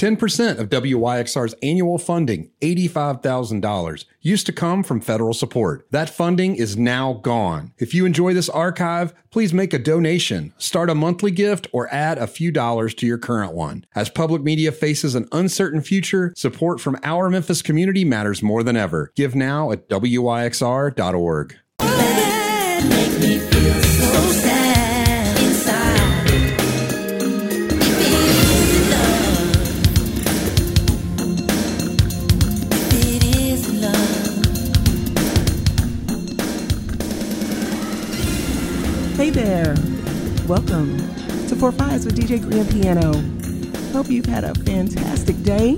10% of WYXR's annual funding, $85,000, used to come from federal support. That funding is now gone. If you enjoy this archive, please make a donation, start a monthly gift, or add a few dollars to your current one. As public media faces an uncertain future, support from our Memphis community matters more than ever. Give now at WYXR.org. Make me feel so sad inside. If it is love. Hey there. Welcome to Four Fives with DJ Grand Piano. Hope you've had a fantastic day.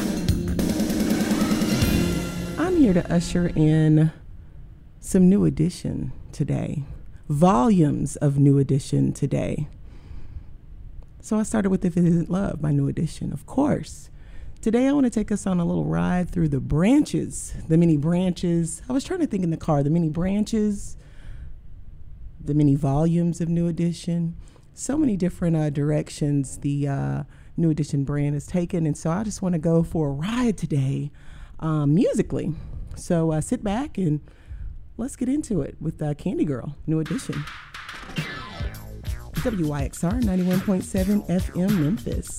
I'm here to usher in some new edition today. Volumes of new edition today. So I started with If It Isn't Love by New Edition, of course. Today I want to take us on a little ride through the branches, the many branches. I was trying to think in the car, the many branches, the many volumes of New Edition. So many different directions the New Edition brand has taken. And so I just want to go for a ride today musically. So sit back and let's get into it with Candy Girl, New Edition. WYXR 91.7 FM Memphis.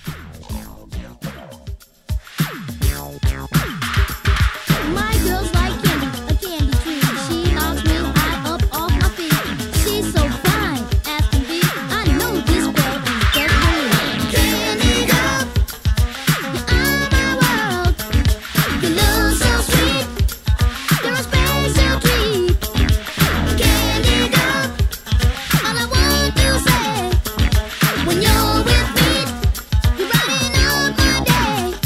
My girl's like candy, a candy tree. She knocks me high up off my feet. She's so fine, as can be. I know this girl is just for me. Candy girl, you're on my world. You look so sweet. You're a special treat. Candy girl, all I want to say, when you're with me, you're brighten up my day.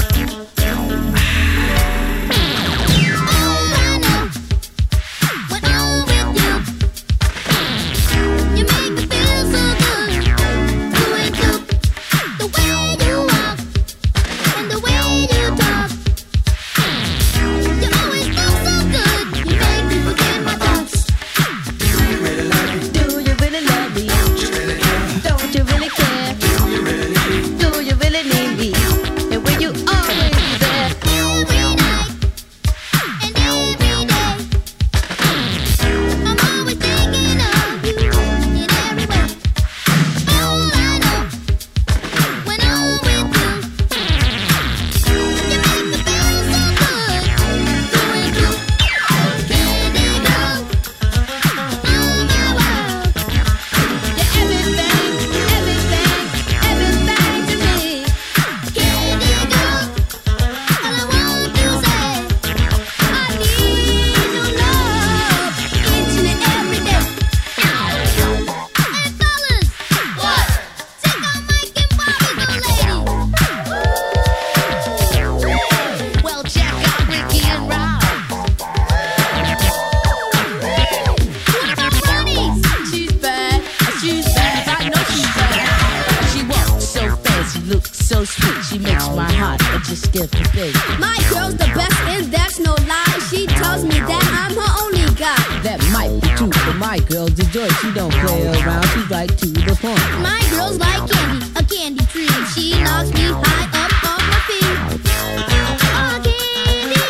My girl's the best and that's no lie. She tells me that I'm her only guy. That might be true, but my girl's a joy. She don't play around, she's right to the point. My girl's like candy, a candy tree. She knocks me high up off my feet. Oh, candy,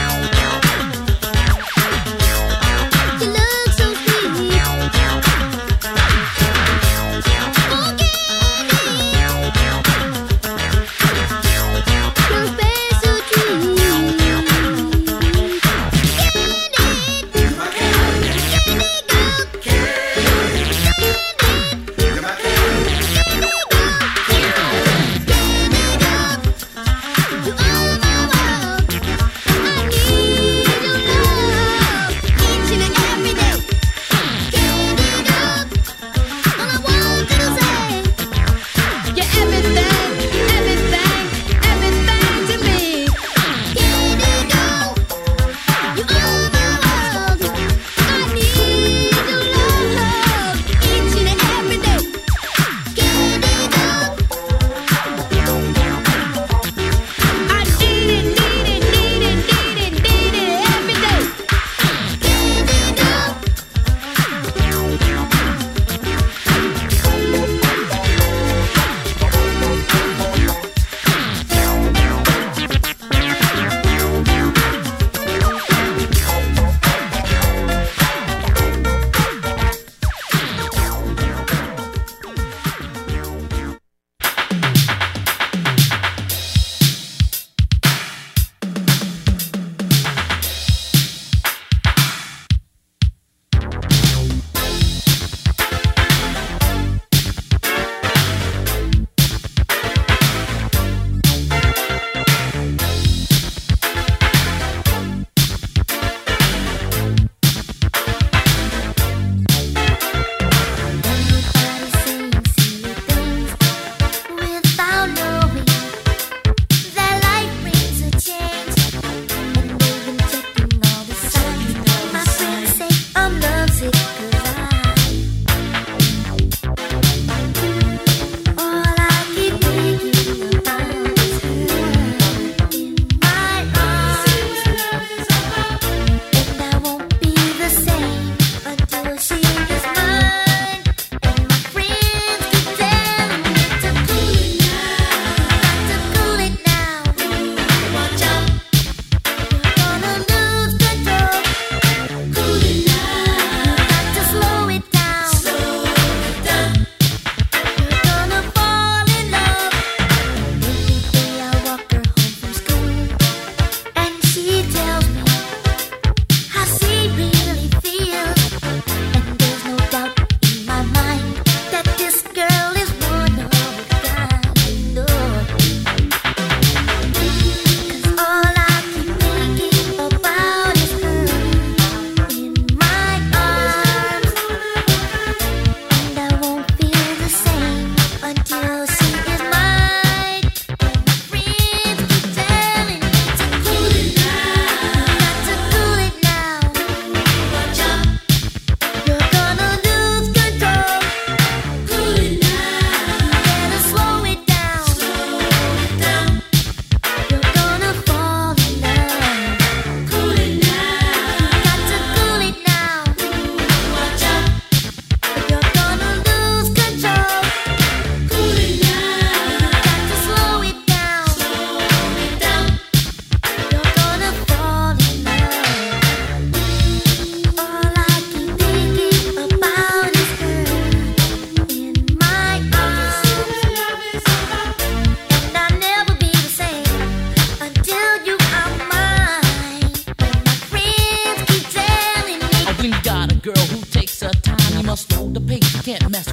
you look so sweet. Oh, candy, you're a special treat. Candy girl,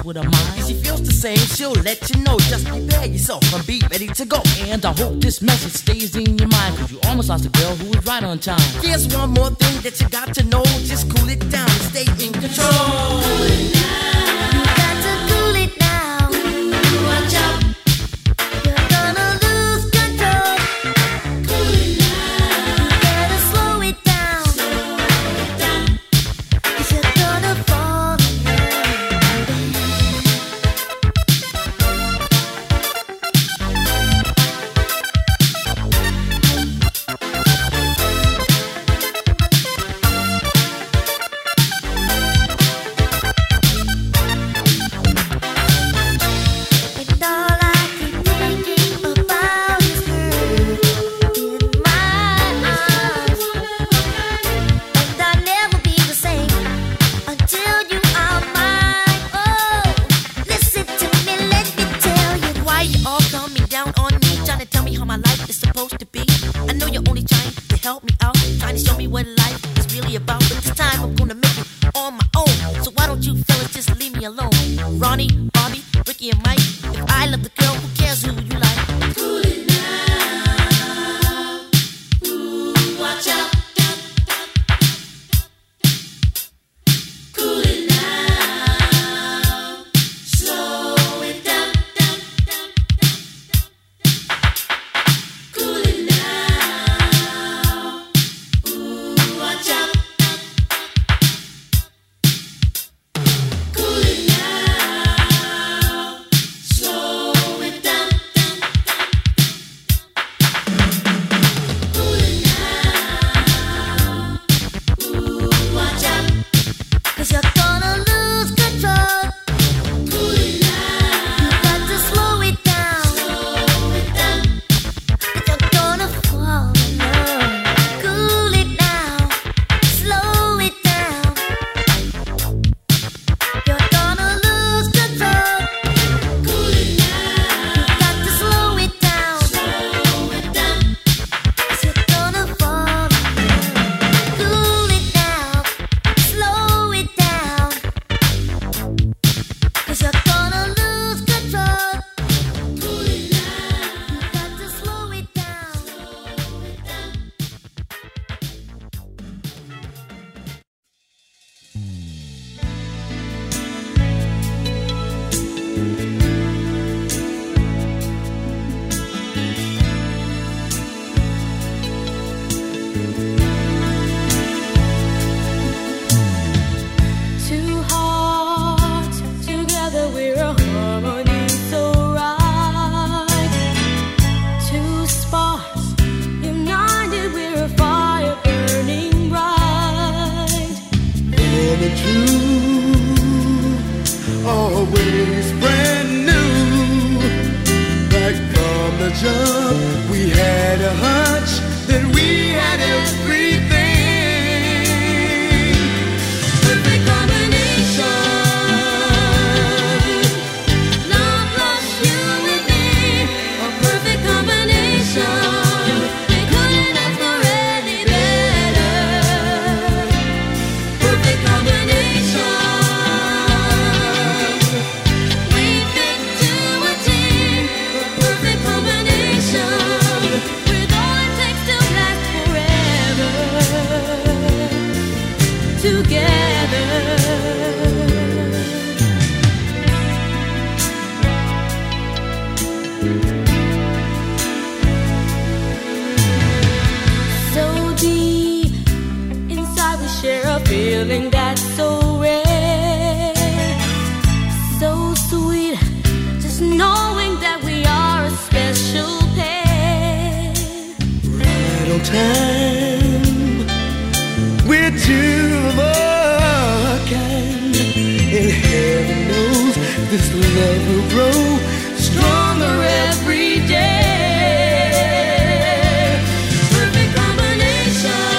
with her mind. If she feels the same, she'll let you know. Just prepare yourself and be ready to go. And I hope this message stays in your mind, cause you almost lost a girl who was right on time. There's one more thing that you got to know. Just cool it down and stay in control. Cool it down. You got to cool it down. Watch out. You're gonna lose control. Cool it down. You better slow it down. Cause you're gonna fall in And all I keep thinking about is her in my arms. And I'll never be the same until you are mine. Oh, listen to me, let me tell you why you all coming down on me, trying to tell me how my life is supposed to be. I know you're only trying to help me out, trying to show me what life is really about. But this time I'm gonna make it on my own. So why don't you fellas just leave me alone? Ronnie, Bobby, Ricky, and Mike. If I love the girl, who cares who you like? Cool it now. Ooh, watch out. Cool it now. Slow it down. Cool it now. Ooh, watch out. Cool it now. Slow it down. Cool it now. Ooh, watch out. Cause you're gonna lose control. Cool it now. You got to slow it down. Cause you're gonna fall in love. Cool it now. Slow it down. You're gonna lose control. Cool it now. You got to slow it down. Cause you're gonna fall in love. Cool it now. Slow it down. Cause you're gonna lose control. Cool it now. You got to slow it down. Two hearts together, we're a harmony so right. Two sparks united, we're a fire burning bright. For the truth, always brand new. Right from the jump, we had a hunch that we had everything. Perfect combination. Love plus you and me. A perfect combination. We couldn't ask for any better. Perfect combination. We fit to a team. A perfect combination. With all it takes to last forever. Together. So deep inside, we share a feeling that's so rare, so sweet. Just knowing that we are a special pair. Right on time, we're two of a kind. And heaven knows this love will grow stronger every day. Perfect combination.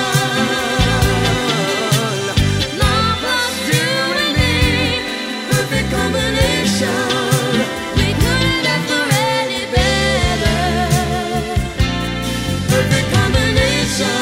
Love plus you and me. Perfect combination. We couldn't ask for any better. Perfect combination.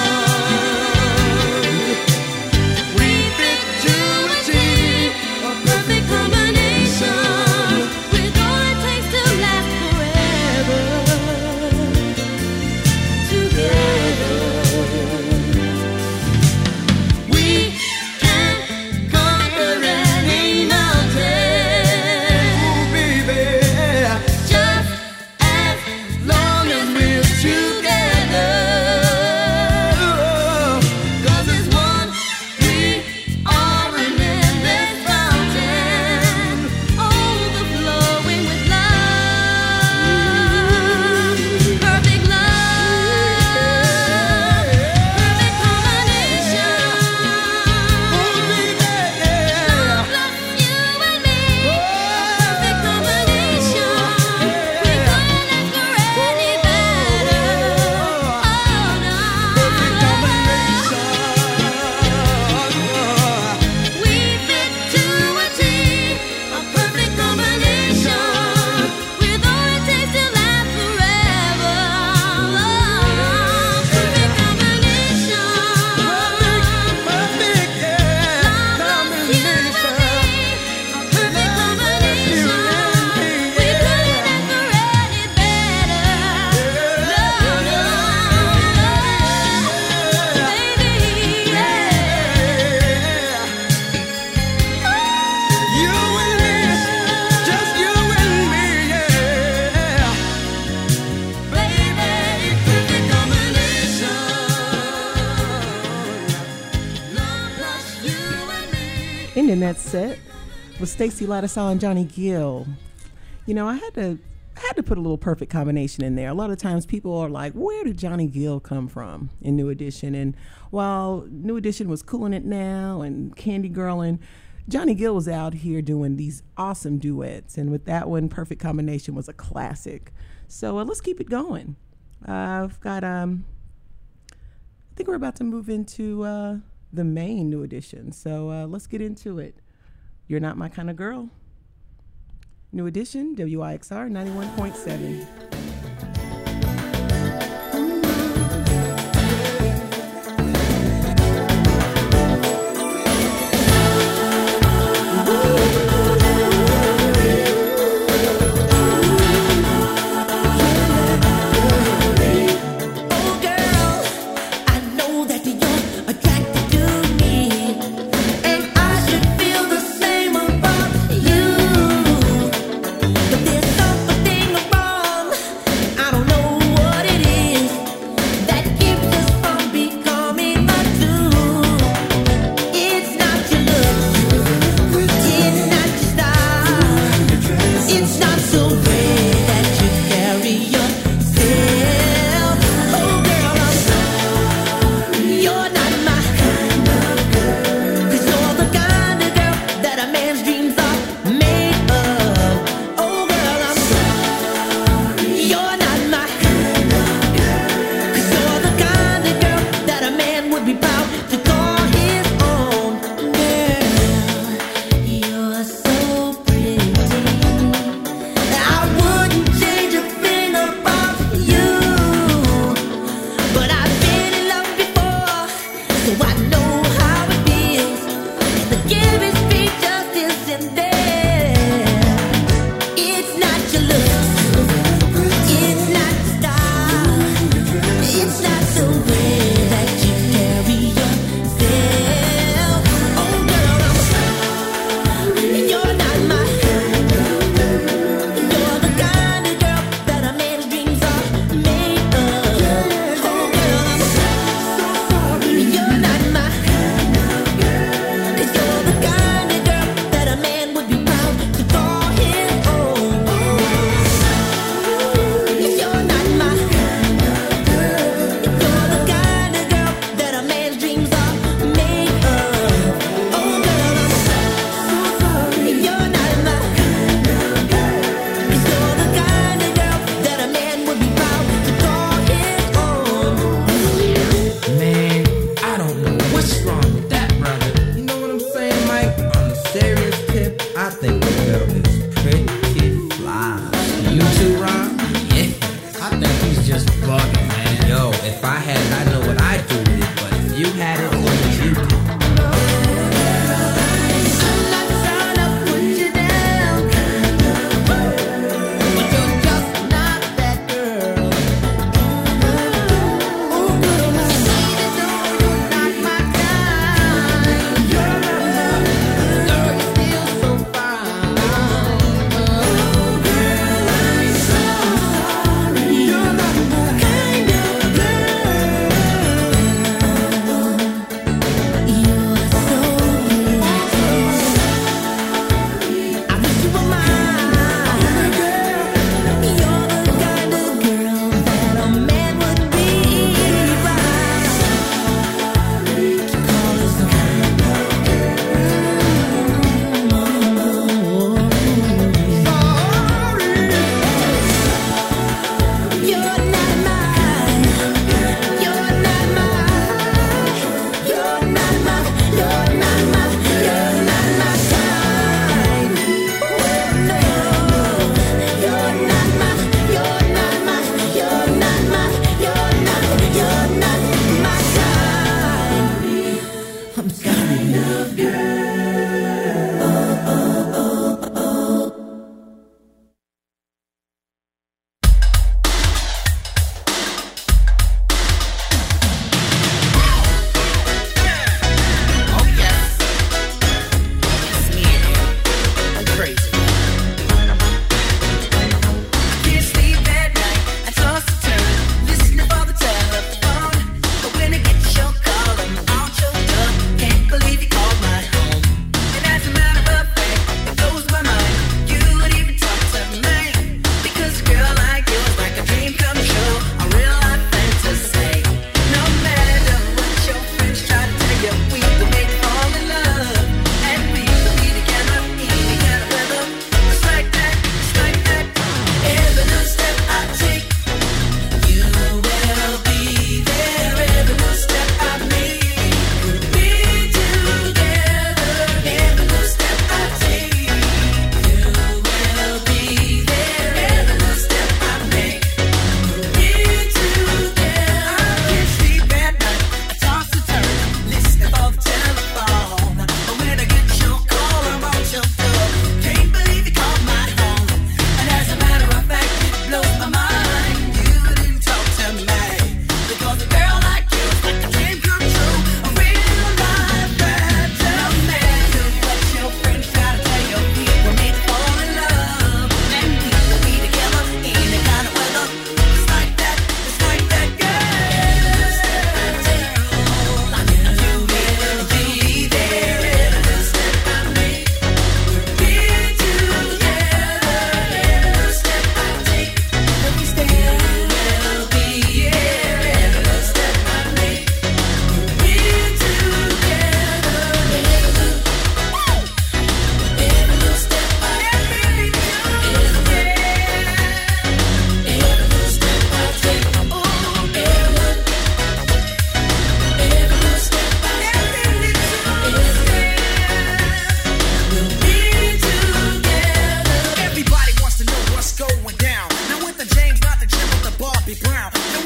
in that set was Stacey Lattisaw and Johnny Gill. You know, I had to put a little perfect combination in there. A lot of times people are like, where did Johnny Gill come from in New Edition? And while New Edition was Coolin' It Now and Candy Girlin', Johnny Gill was out here doing these awesome duets. And with that one, Perfect Combination was a classic. So let's keep it going. I've got, I think we're about to move into the main New Edition. So let's get into it. You're Not My Kind of Girl. New Edition, WIXR 91.7.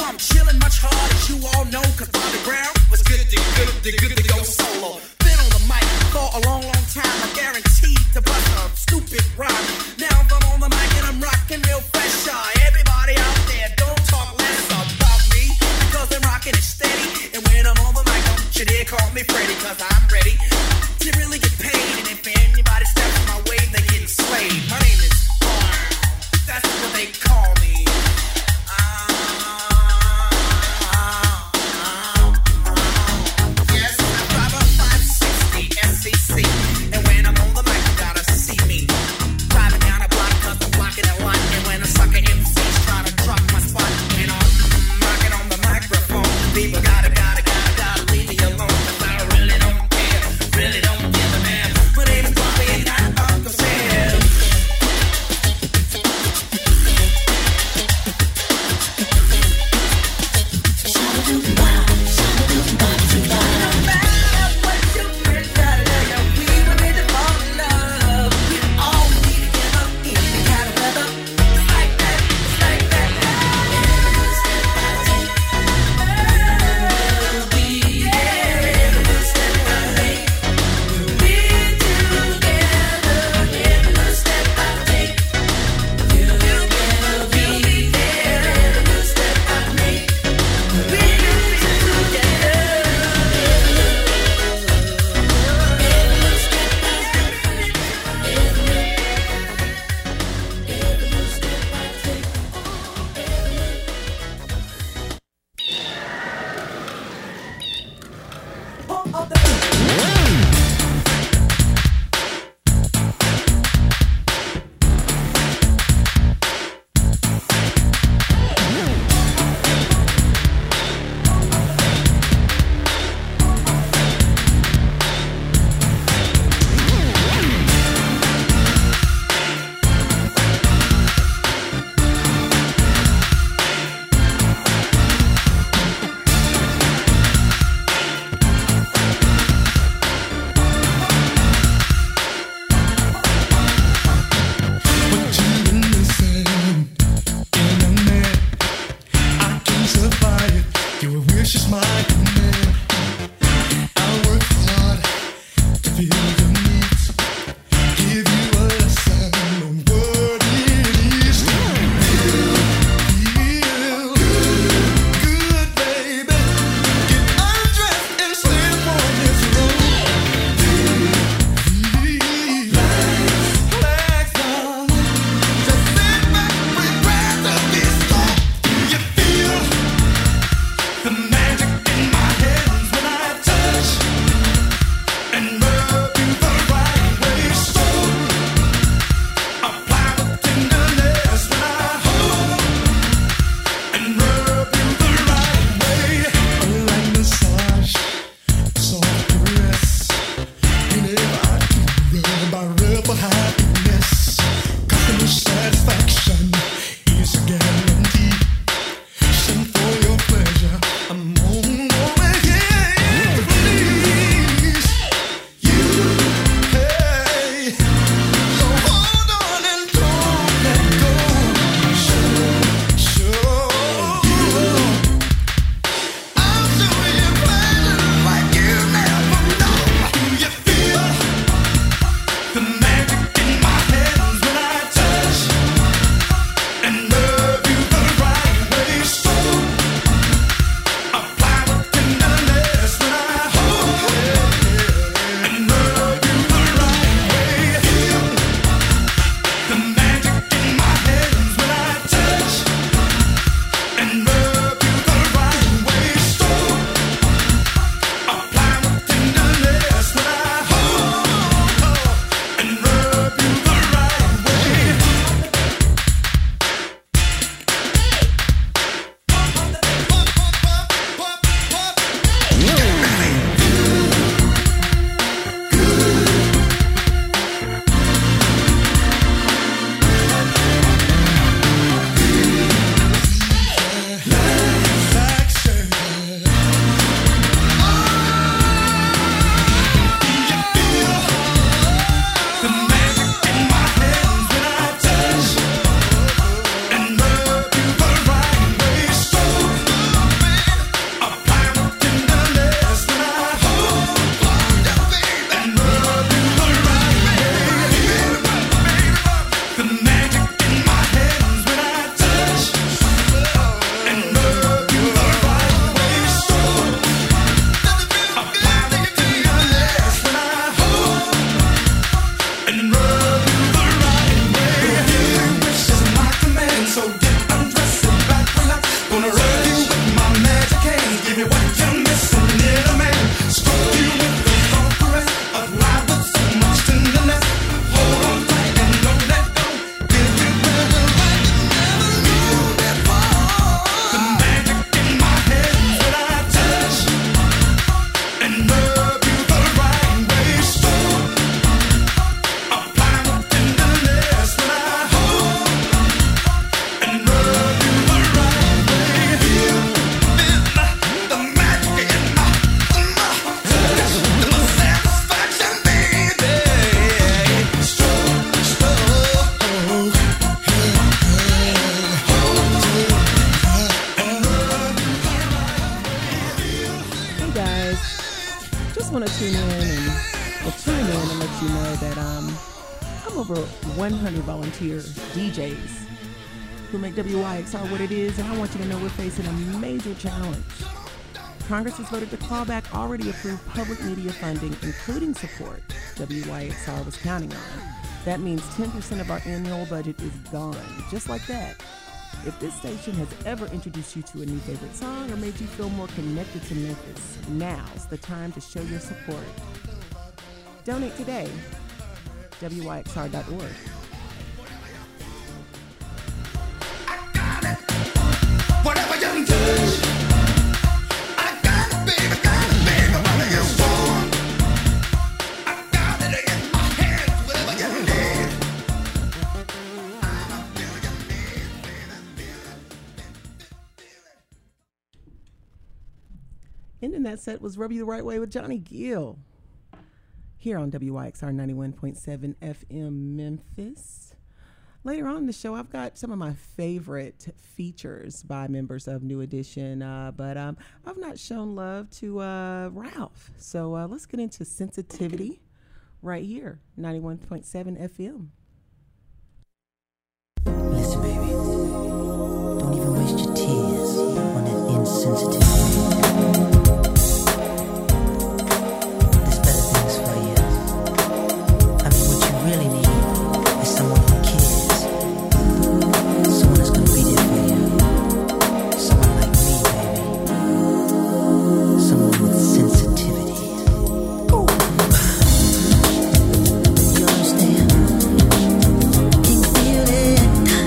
So I'm chilling much harder, as you all know, cause Bobby Brown was good to go solo. Been on the mic for a long, long time. I'm guaranteed to bust a stupid rhyme. Now I'm on the mic and I'm rocking real fresh. Everybody out there, don't talk less about me, because I'm rocking it steady. And when I'm on the mic, don't you dare call me Freddy, cause I'm ready to really get paid. And if anybody steps my way, they get slayed. My name is Barn, that's what they call me. Yes, I drive a 560 SCC, and when I'm on the mic, you gotta see me driving down a block, cause I'm blocking a lot. And when a sucker MC's trying to drop my spot, and I'm rocking on the microphone, people gotta leave me alone, cause I really don't give a damn. My name is Bobby and not Uncle Sam. The magic in my want to tune in and let you know that I'm over 100 volunteer DJs who make WYXR what it is, and I want you to know we're facing a major challenge. Congress has voted to claw back already approved public media funding, including support WYXR was counting on. That means 10% of our annual budget is gone, just like that. If this station has ever introduced you to a new favorite song or made you feel more connected to Memphis, now's the time to show your support. Donate today. WYXR.org. Whatever you touch, I got it, baby, what you want. I got it in my hands, whatever you need. I feel you need, Ending that set was Rub You the Right Way with Johnny Gill. Here on WYXR 91.7 FM Memphis. Later on in the show, I've got some of my favorite features by members of New Edition, but I've not shown love to Ralph. So let's get into Sensitivity right here, 91.7 FM. Listen, baby, don't even waste your tears on that insensitivity. There's better things for you. I mean, what you really need is someone who cares. Someone that's gonna be there for you. Someone like me, baby. Someone with sensitivity. You understand? Can you feel it?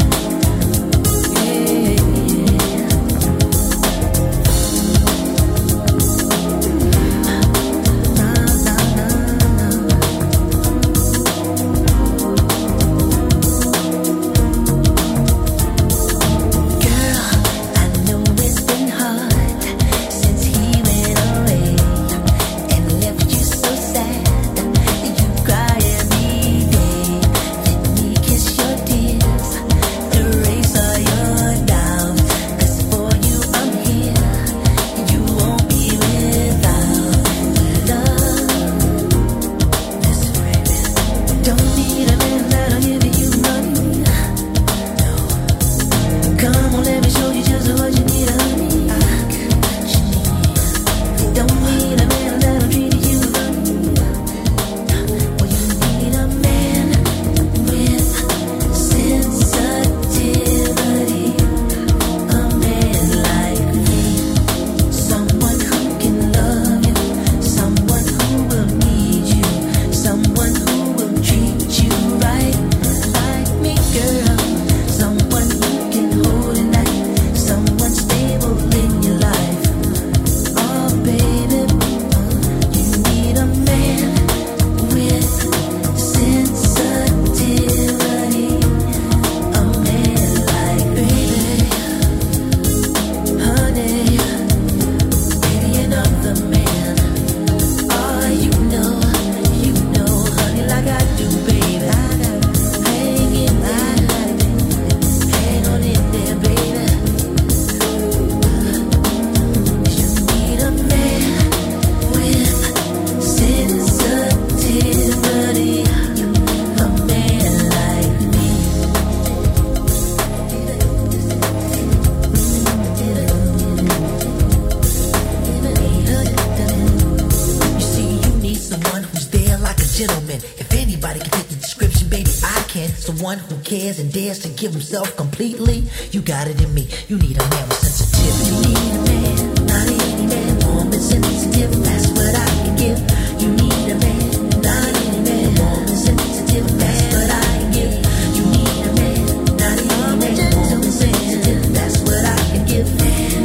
Someone who cares and dares to give himself completely. You got it in me. You need a man with sensitivity. You need a man, not any man, warm and sensitive. That's what I can give. You need a man, not any man, warm and sensitive. That's what I can give. You need a man, not any man, warm and sensitive. That's what I can give. Man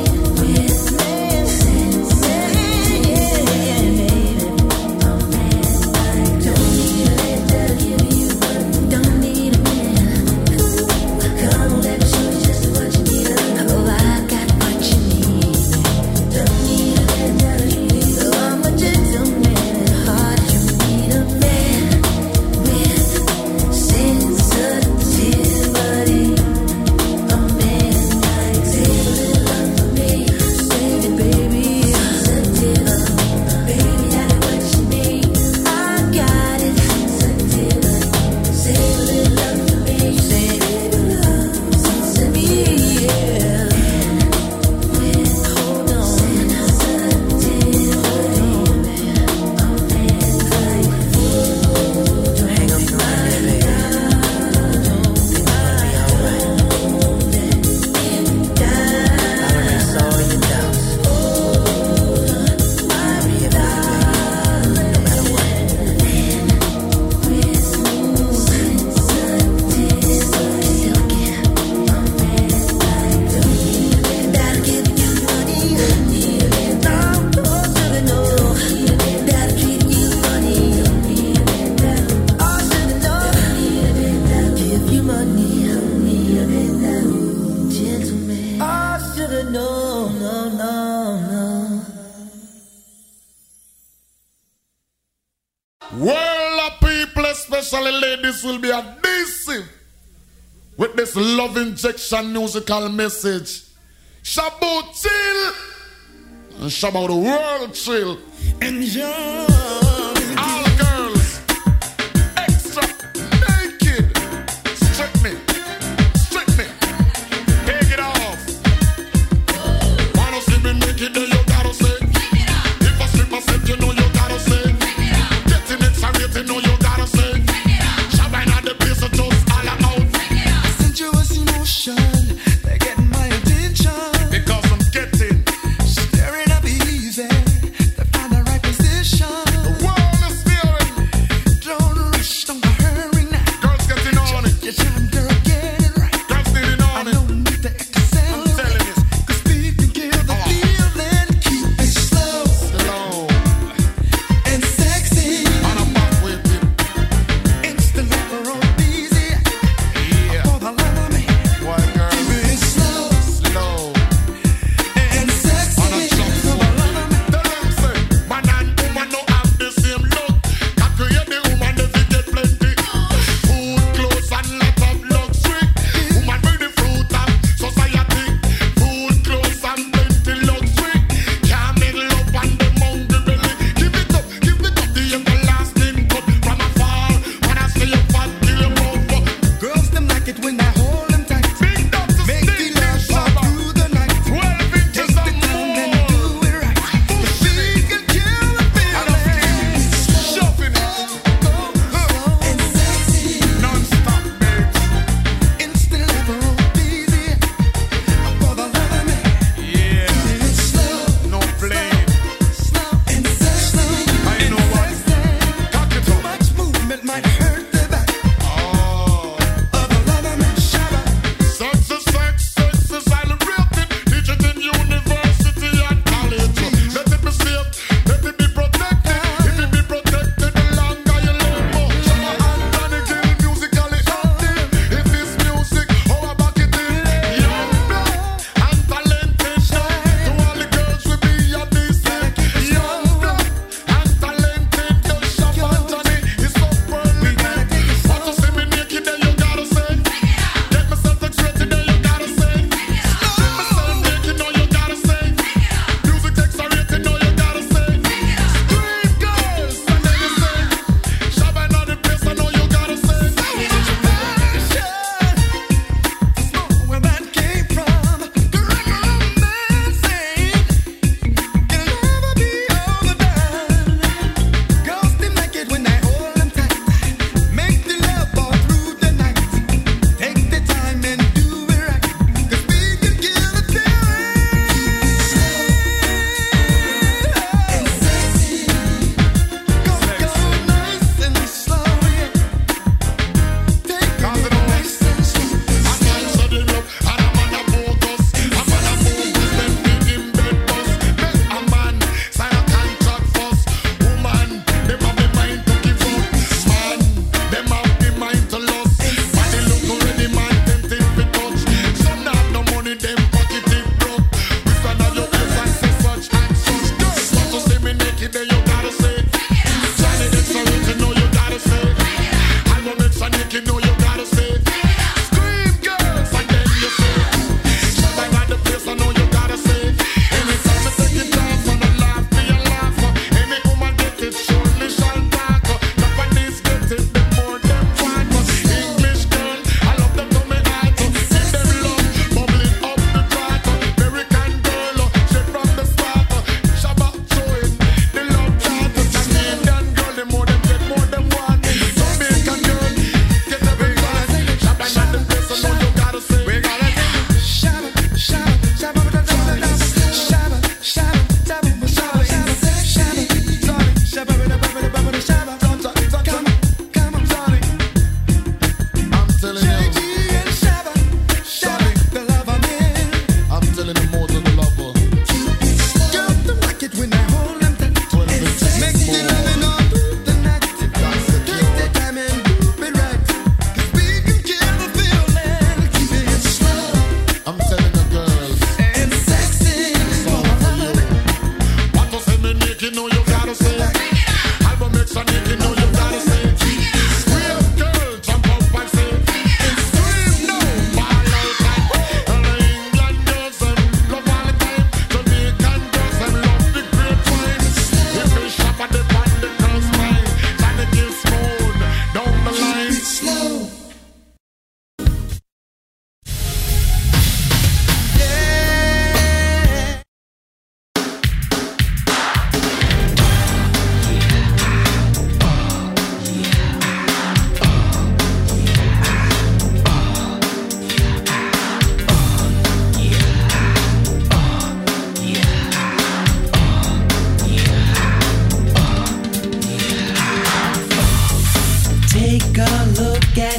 with sensitivity. A man like don't need a man that'll give you money. Don't need a man. Come on, let me show you just what you need. Oh, I got what you need. World of people, especially ladies, will be adhesive with this love injection musical message. Shabbat chill and Shabbat the world chill. And young. All girls, extra naked. Strip me, take it off. Wanna see me naked, then you gotta say. If I strip myself, you know you gotta say. Getting X-rated, know you gotta say. Shabbat not the place, so just all out. Sensuous emotion, they're getting my attention. Because I'm getting Staring up easy, to find the right position. the world is feeling. Don't rush, don't hurry now. Girls getting on it. Your time, girl, get it right. Girls getting I on it. don't need to I'm excel. telling you. 'Cause speed can kill the feeling.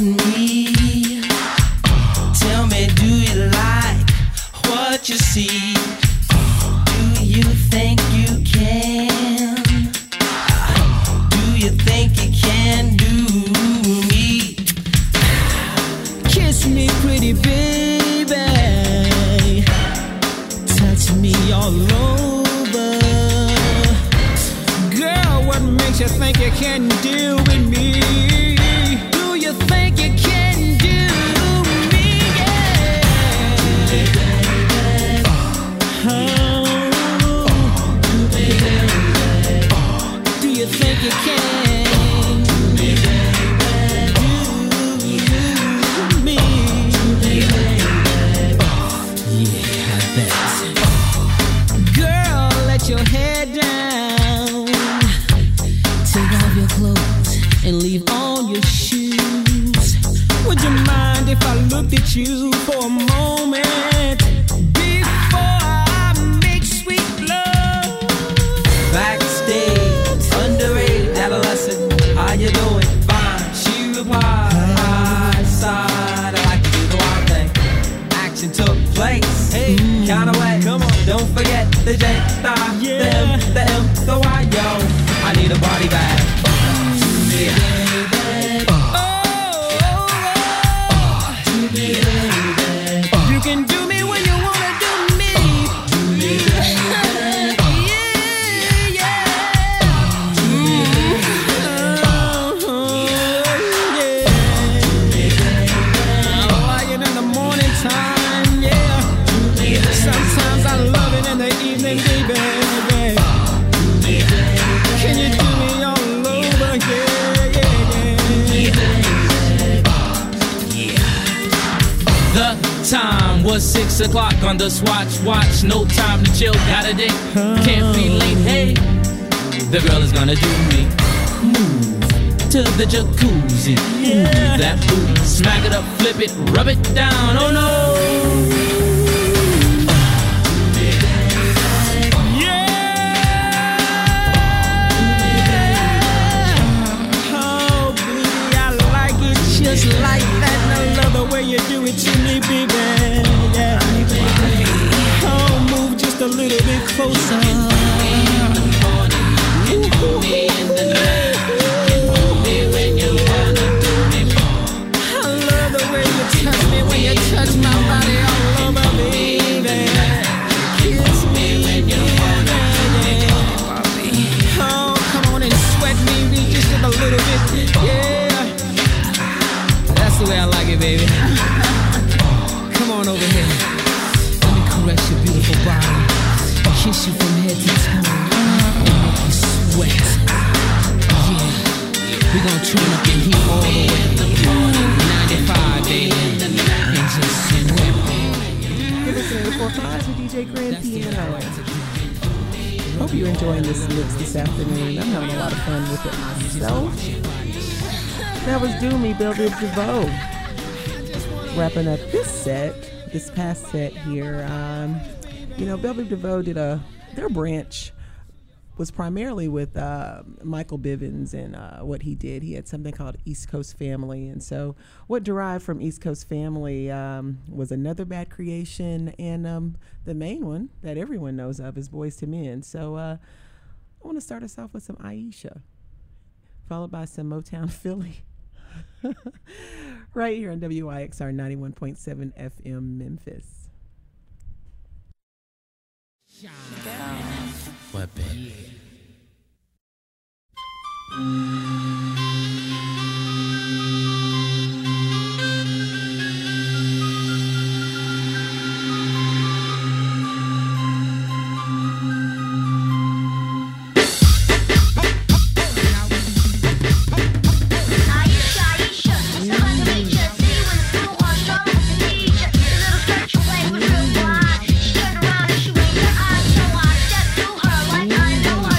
at me. Tell me, do you like what you see? Do you think you can? Do you think you can do me? Kiss me, pretty baby. Touch me all over. Girl, what makes you think you can deal with me? Do you think you can do me? Yeah. Do you think you can do me? Yeah, I bet. Girl, let your head down. Take off your clothes and leave on your shoes. Would you mind if I looked at you for a moment before I make sweet love? Backstage, underage, adolescent, how you doing? Fine, she replied, I sighed, I like to do the wild thing. Action took place, hey, kinda wet, come on, don't forget the J, the M, the M, the Y, yo, I need a body bag. You can do me when you wanna do me. Lying in the morning time, yeah. Sometimes I love it in the evening, baby. Can you do me all over, The time was 6 o'clock on the watch. No time to chill, got a date. Can't be late, hey. The girl is gonna do me. Move to the jacuzzi. Move that booty. Smack it up, flip it, rub it down. Oh no. Just like that, and I love the way you do it to me, baby. Yeah. Oh, move just a little bit closer. I love the way you touch me when you touch my body all over, baby. Kiss me when you wanna. Oh, come on and sweat me just a little bit. Yeah. That's the way I like it, baby. Come on over here. Let me caress your beautiful body. Kiss you from head to toe. And make you sweat. Yeah. We're gonna turn up the heat all the way. 95, baby. And just sweat. You're listening to 4-5 with DJ Grand Piano. Hope you're enjoying this mix this afternoon. I'm having a lot of fun with it myself. That was Do Me, Belle Biv DeVoe. Wrapping up this past set here. Belle Biv DeVoe did their branch was primarily with Michael Bivins and what he did. He had something called East Coast Family. And so what derived from East Coast Family was Another Bad Creation. And the main one that everyone knows of is Boyz II Men. So I want to start us off with some Aisha, followed by some Motown Philly. Right here on WYXR 91.7 FM Memphis. What, baby? I know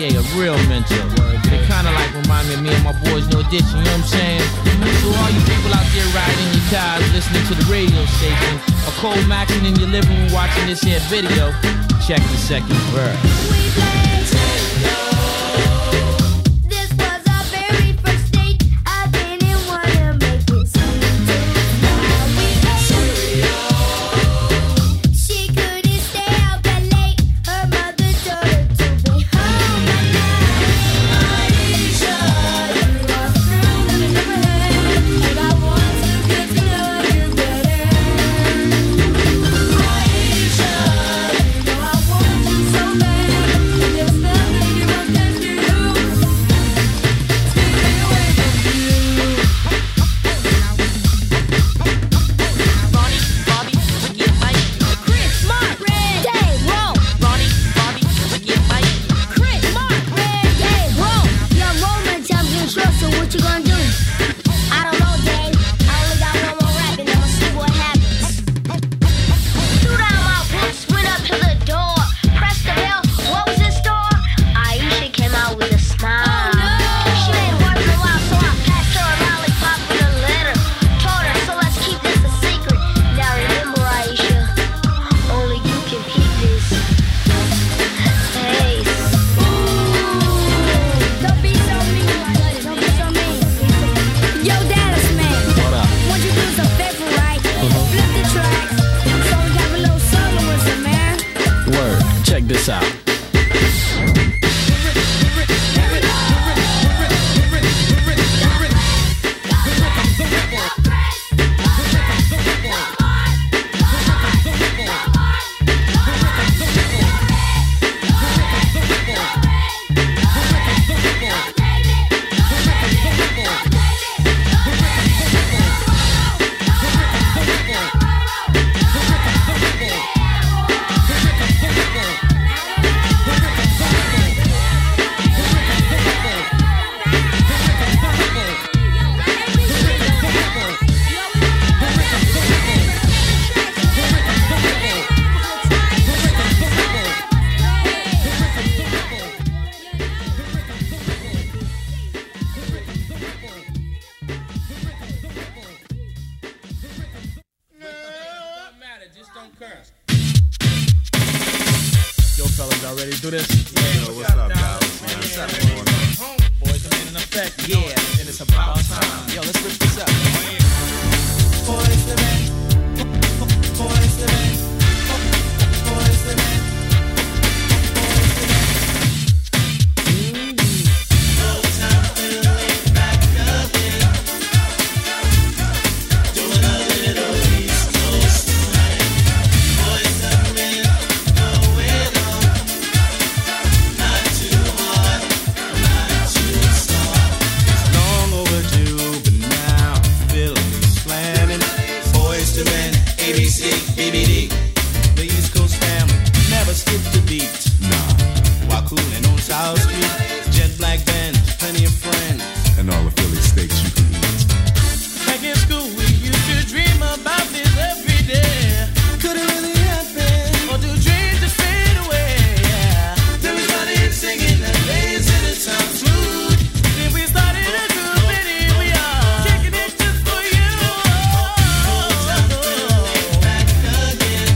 AKA a real mentor. They kinda like remind me of me and my boys New Edition, you know what I'm saying? So all you people out there riding your cars, listening to the radio station, or cold maxing in your living room watching this here video, check the second verse. This was our very first date. I didn't wanna make it sweet. Now we She couldn't stay out that late. Her mother told her to be home at night. Aisha, you are through and never had, and I want to get to know you better. Aisha, you know I want you so bad, and there's nothing you can do. Chris, Mark, Red, Dave, roll. Chris, Mark, Red, Dave, roll. Yo, Roman time's getting short, so what you gonna do? I don't know, Dave. I only got one more rap and I'ma see what happens. Threw down my books, went up to the door, pressed the bell. What was in store? Aisha came out with a smile. She ain't worth a while, so I passed her a lollipop with a letter. Told her, so let's keep this a secret. Now remember, Aisha, only you can keep this. Hey. Don't be so mean. Don't be so mean. Yo, Dallas man. What up? Won't you do us a favor, right? Flip the tracks. So we have a little soloism, man. Word, check this out. Don't matter, just don't curse. Yo, fellas, y'all ready to do this? Yo, what's up, Dallas? Man, what's up, man? Boys, I'm in effect. Yeah, and it's about time. Yo, let's rip this up. Long overdue, but now feel me slamming. Boys to men, ABC, BBD. The East Coast family never skipped a beat. Nah, while cooling on South Street, jet black Benz, plenty of friends, and all the Philly steaks you can eat. Back in school, we used to dream about this every day. Could it really happen? Or do dreams just fade away? There was nothing singing that lays in the sound smooth. Then we started a group and here we are, kicking it just for you. Back again,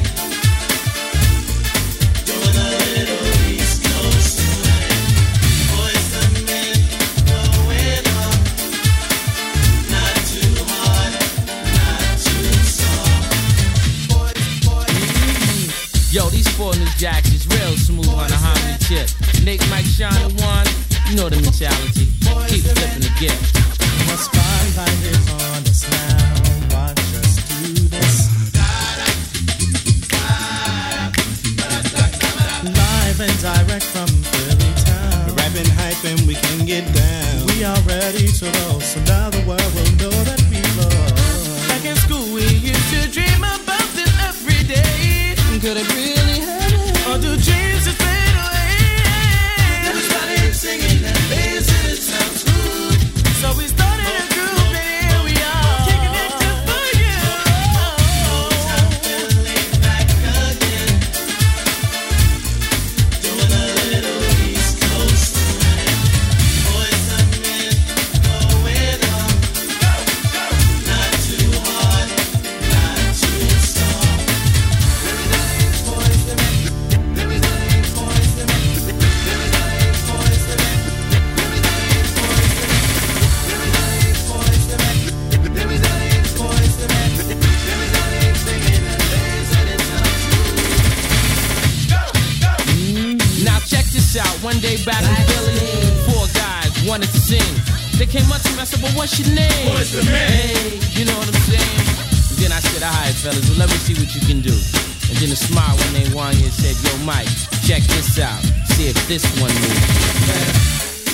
doing a little East Coast swing. Boys to men, going up, not too hard, not too soft. Yo, these four new jacks is real smooth on the harmony tip. Nick, Mike, Sean, and one, you know the mentality. Keep flipping the gift. The spotlight is on us now. Watch us do this. Live and direct from Philly town. Rapping, hyping, we can get down. We are ready to roll, so now the world will know that we love. Back in school, we used to dream about this every day. Could it really happen? Or do dreams just fade away? Then we started singing that bass and it sounds smooth. So we started a group and here we are, kicking it just for you. Feeling back again, doing a little East Coast this out. One day back in Philly, 4 guys wanted to sing. They came up to me, I said, well, what's your name? What's the man? Hey, you know what I'm saying? And then I said, all right, fellas, well, let me see what you can do. And then a smile when they won you and said, yo, Mike, check this out. See if this one moves.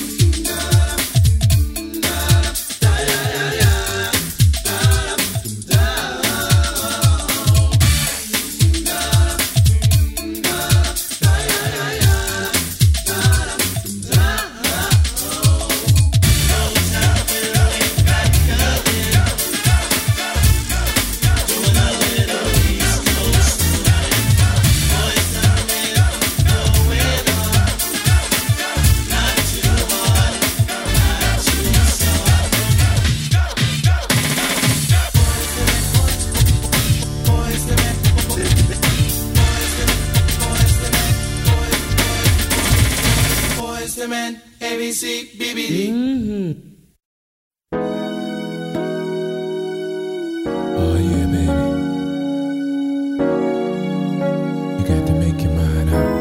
Oh yeah, baby. You got to make your mind up.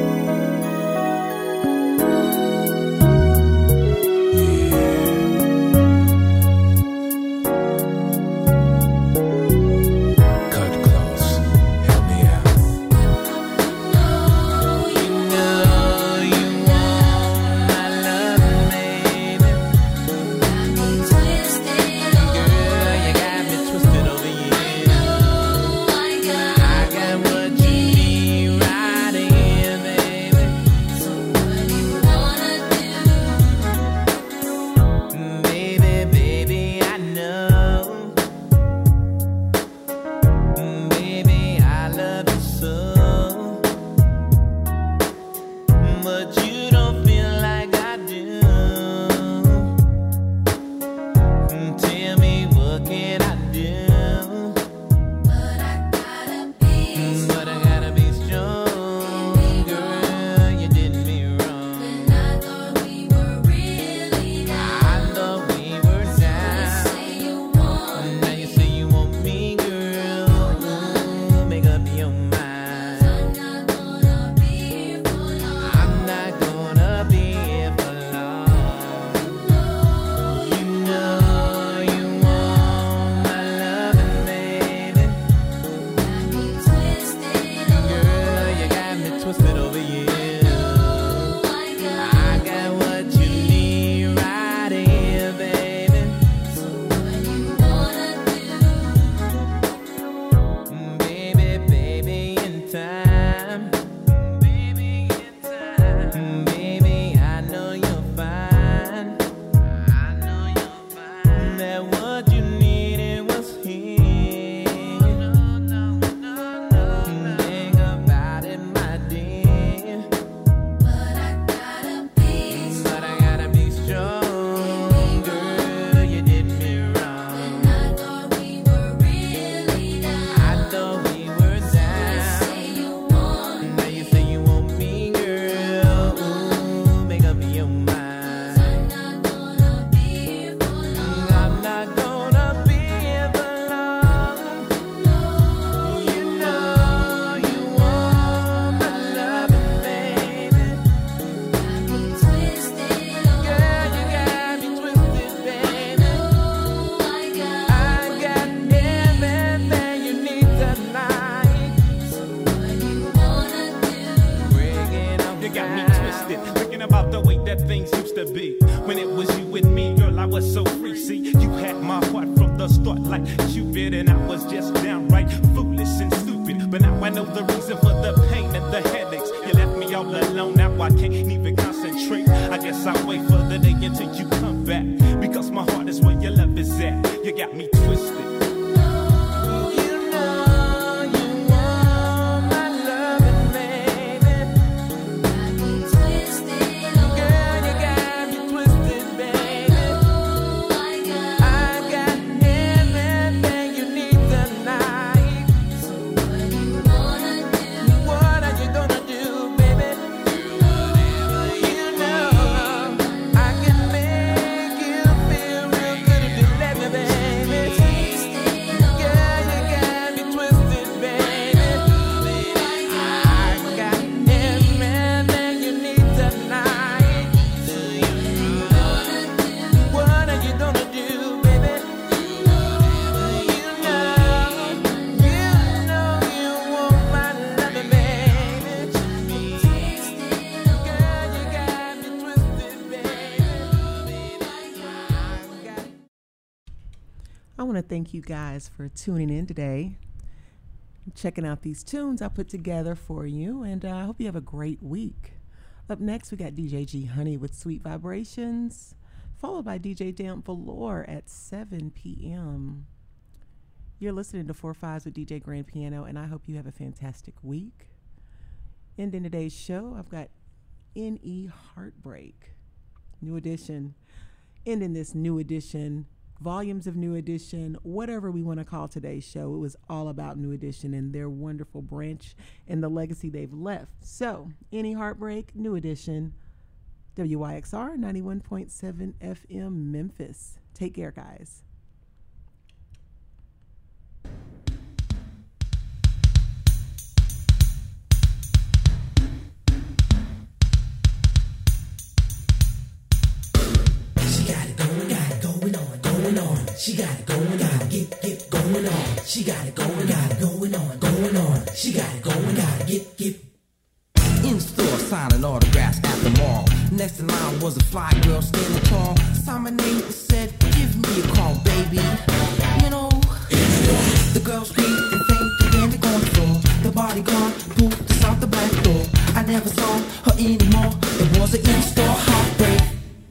Yeah. Cut close. Help me out. Twist I want to thank you guys for tuning in today, checking out these tunes I put together for you, and I hope you have a great week. Up next, we got DJ G Honey with Sweet Vibrations, followed by DJ Damp Velour at 7 p.m. You're listening to 4-5s with DJ Grand Piano, and I hope you have a fantastic week. Ending today's show, I've got N.E. Heartbreak, New Edition. Ending this New Edition, volumes of New Edition, whatever we want to call today's show. It was all about New Edition and their wonderful branch and the legacy they've left. So, N.E. Heartbreak, New Edition, WYXR 91.7 FM Memphis. Take care, guys. She got it going on, get going on. She got it going on. She got it going on, get. In store, signing autographs at the mall. Next in line was a fly girl standing tall. Signed my name and said, give me a call, baby. You know, the girl screamed and fainted and they're on the floor. The bodyguard pulled us out the back door. I never saw her anymore. It was an in-store heartbreak.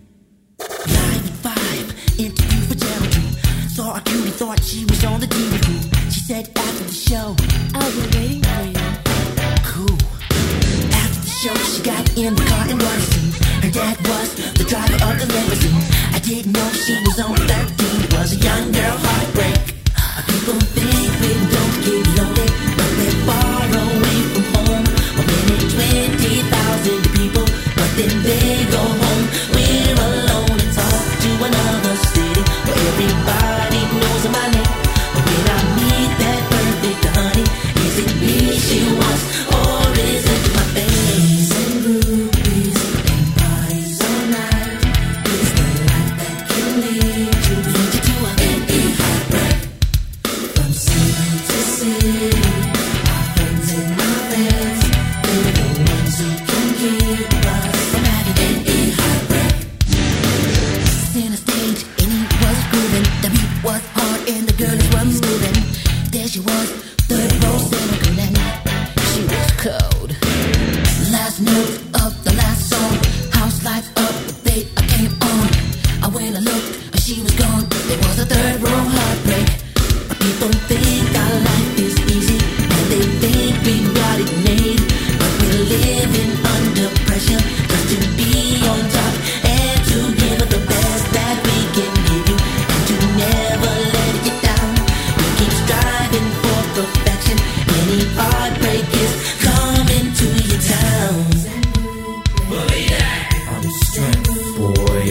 9-5, interview for Geraldine. Saw a cutie, thought she was on the TV crew. She said after the show, I'll be waiting for you. Cool. After the show, she got in the car and wanted to see. Her dad was the driver of the limousine. I didn't know she was only 13. It was a young girl heartbreak. People think we don't get lonely, but we're far away from home. 1,020,000 people, but then they go home. We're alone and talk to another city where everybody knows my name. But when I meet that perfect honey, is it me she wants, or is it my face? And rubies and parties all night. It's the life that can lead you to a N.E. heartbreak. From city to city, our friends and our fans, they're the ones who can keep us from having N.E. heartbreak. Center stage, and he was grooving. The beat was hard and the girls were moving. There she was, third row center girl, and she was cold. Last note of the last song, house lights up, the they came on. When I looked, she was gone. There was a third row heartbreak. People think our life is easy, and they think we got it made. But we're living under pressure just to be on top and to give it the best that we can give you, and to never let it get down. We keep striving for perfection. Any heartbreak is coming to your town. Believe that. I'm strength, boy.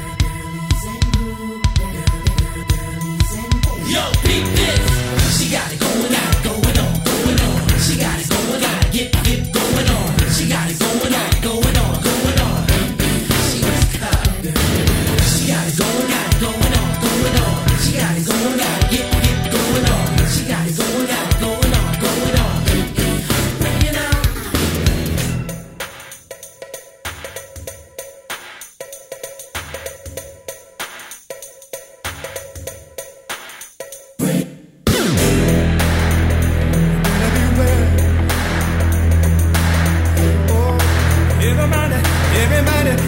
Yo, beat this. She got it going on. She got it going on, get going on. She got it going on. She was cold. She got it going on. She got it going on, get going on. She got it going on. You know. Everybody